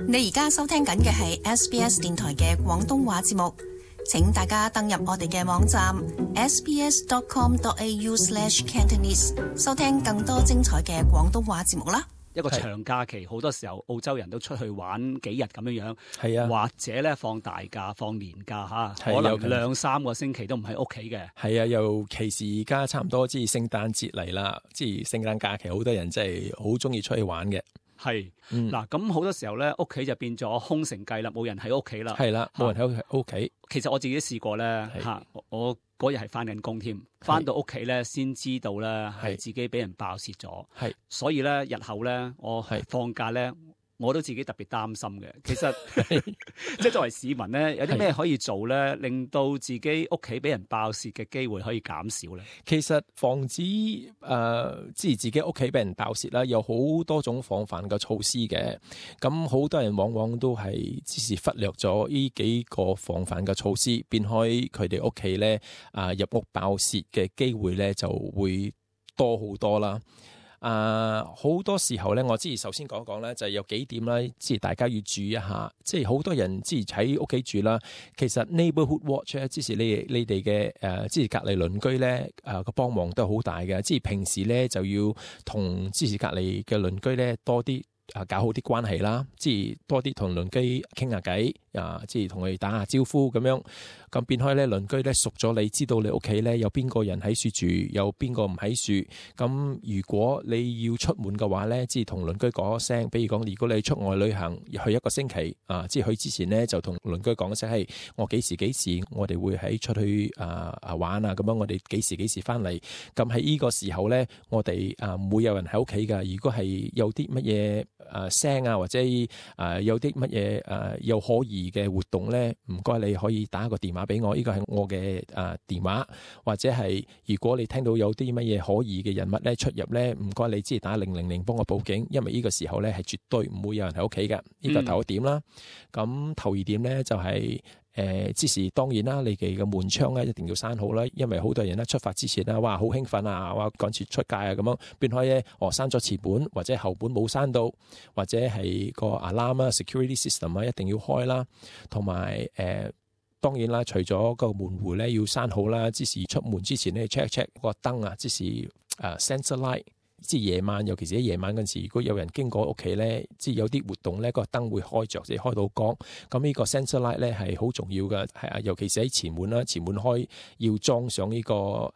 你而家收聽緊嘅係 SBS 電台嘅廣東話節目，請大家登入我哋嘅網站 sbs.com.au/cantonese 收聽更多精彩嘅廣東話節目啦。 一個長假期，好多時候澳洲人都出去玩幾日咁樣樣，或者咧放大假、放年假嚇，可能2-3個星期都唔喺屋企嘅。 係啊，尤其是而家差唔多即係聖誕節嚟啦，即係聖誕假期，好多人真係好中意出去玩嘅。 係嗱，咁好多時候咧，屋企就變咗空城計啦，冇人喺屋企啦。 係啦，冇人喺屋企。 其實我自己試過咧嚇，我嗰日係翻緊工添，翻到屋企咧先知道咧係自己俾人爆竊咗。係，所以咧日後咧我放假咧我都自己特別擔心嘅。其實即係作為市民咧，有啲咩可以做咧，令到自己屋企俾人爆竊嘅機會可以減少咧？ 其實防止即係自己屋企俾人爆竊啦，有好多種防範嘅措施嘅。咁好多人往往都係只是忽略咗呢幾個防範嘅措施，變開佢哋屋企咧入屋爆竊嘅機會咧就會多好多啦。好多時候咧，我之前首先講一講咧，就係有幾點啦，即係大家要注意一下。即係好多人之前喺屋企住啦，其實 neighborhood watch 咧，即係你哋嘅即係隔離鄰居咧個幫忙都係好大嘅。即係平時咧就要同支持隔離嘅鄰居咧多啲搞好啲關係啦，即係多啲同鄰居傾下偈即係同佢哋打下招呼咁樣。咁變開咧，鄰居咧熟咗你，知道你屋企咧有邊個人喺樹住，有邊個唔喺樹。咁如果你要出門嘅話咧，即係同鄰居講一聲。比如講，如果你出外旅行去一個星期即係去之前咧就同鄰居講一聲，係我幾時我哋會喺出去玩啊咁樣，我哋幾時翻嚟。咁喺呢個時候咧，我哋唔會有人喺屋企㗎。如果係有啲乜嘢聲或者有啲乜嘢有可疑嘅活動咧，唔該你可以打個電話俾我，呢個係我嘅電話，或者係如果你聽到有啲乜嘢可疑嘅人物咧出入咧，唔該你即係打000幫我報警，因為呢個時候咧係絕對唔會有人喺屋企嘅。呢個頭一點啦。咁頭二點咧就係之時當然啦，你哋嘅門窗咧一定要閂好啦，因為好多人咧出發之前啦，哇好興奮哇趕住出街咁樣，變開咧閂咗前門或者後門冇閂到，或者係個 alarm security system 一定要開啦，同埋當然啦，除咗個門戶咧要閂好啦，之時出門之前咧 check 個燈之時sensor light， 即係夜晚，尤其是喺夜晚嗰陣時，如果有人經過屋企咧，即係有啲活動咧，個燈會開着，即係開到光。咁呢個 sensor light 咧係好重要嘅，係尤其是喺前門啦，前門開要裝上呢個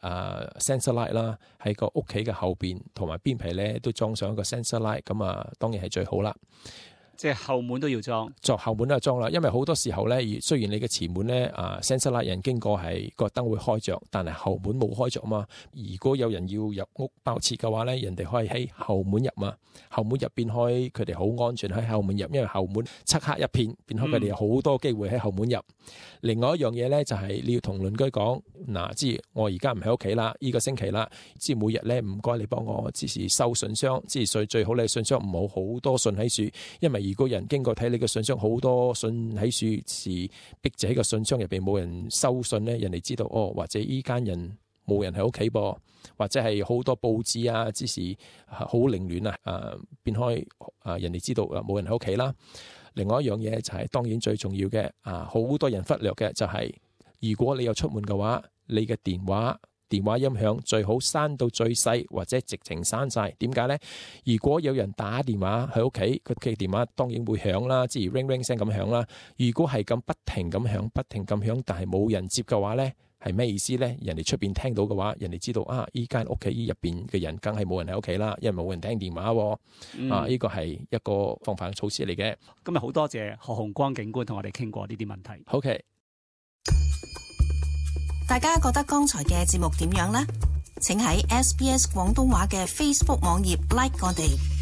sensor light 啦，喺個屋企嘅後邊同埋邊皮咧都裝上一個 sensor light， 咁當然係最好啦。 即係後門都要裝， 後門都係裝啦。因為好多時候咧，雖然你嘅前門咧sensor light 人經過係個燈會開着，但係後門冇開着嘛。如果有人要入屋爆竊嘅話咧，人哋可以喺後門入嘛。後門入變開，佢哋好安全喺後門入，因為後門漆黑一片，變開佢哋有好多機會喺後門入。另外一樣嘢咧就係你要同鄰居講，知我而家唔喺屋企啦，呢個星期啦，即係每日咧唔該你幫我支持收信箱，即係最好你信箱唔好好多信喺樹，因為如果人經過睇你嘅信箱好多信喺樹時，逼住喺個信箱入邊冇人收信咧，人哋知道或者依間人冇人喺屋企噃，或者係好多報紙之時好凌亂變開人哋知道冇人喺屋企啦。另外一樣嘢就係當然最重要嘅好多人忽略嘅就係，如果你有出門嘅話，你嘅電話音響最好閂到最細，或者直情閂晒。點解呢？如果有人打電話喺屋企，佢嘅電話當然會響啦，即係 ring ring 聲咁響啦。如果係咁不停咁響，但係冇人接嘅話呢，係咩意思呢？人哋出邊聽到嘅話，人哋知道依間屋企入邊嘅人梗係冇人喺屋企啦，因為冇人聽電話。呢個係一個防範措施嚟嘅。 今日好多謝何鴻光警官同我哋傾過呢啲問題。 OK。 大家覺得剛才嘅節目點樣呢？請喺 SBS 廣東話嘅 Facebook 網頁 like 我哋。